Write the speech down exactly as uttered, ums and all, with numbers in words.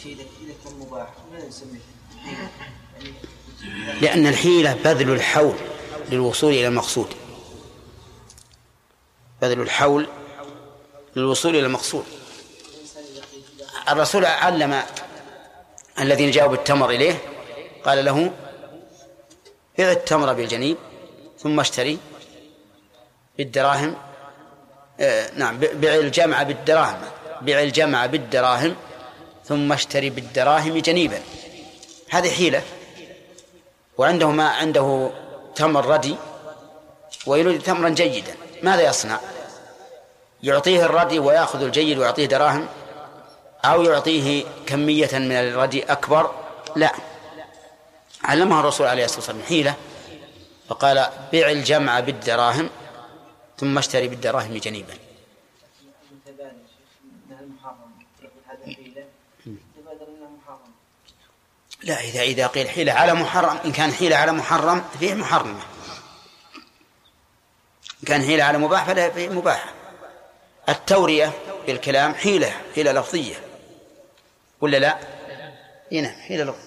شيء إذا كان مباح لا يسميه حيلة؟ لأن الحيلة بذل الحول للوصول إلى المقصود، بذل الحول للوصول إلى المقصود. الرسول علم الذين جاءوا بالتمر إليه قال له بيع التمر بالجنيب ثم اشتري بالدراهم، آه نعم بيع الجمع بالدراهم، بيع الجمع بالدراهم ثم اشتري بالدراهم جنيبا. هذه حيلة. وعنده ما عنده تمر ردي ويريد تمرا جيدا، ماذا يصنع؟ يعطيه الردي ويأخذ الجيد ويعطيه دراهم، أو يعطيه كمية من الردي أكبر؟ لا، علمها الرسول عليه الصلاة والسلام حيلة، فقال بيع الجمع بالدراهم ثم اشتري بالدراهم جنيبا. لا، إذا إذا قيل حيلة على محرم، إن كان حيلة على محرم فيه محرمة، إن كان حيلة على مباح فلا فيه مباح. التورية بالكلام حيلة، حيلة لفظية ولا لا؟ هنا حيلة لفظية.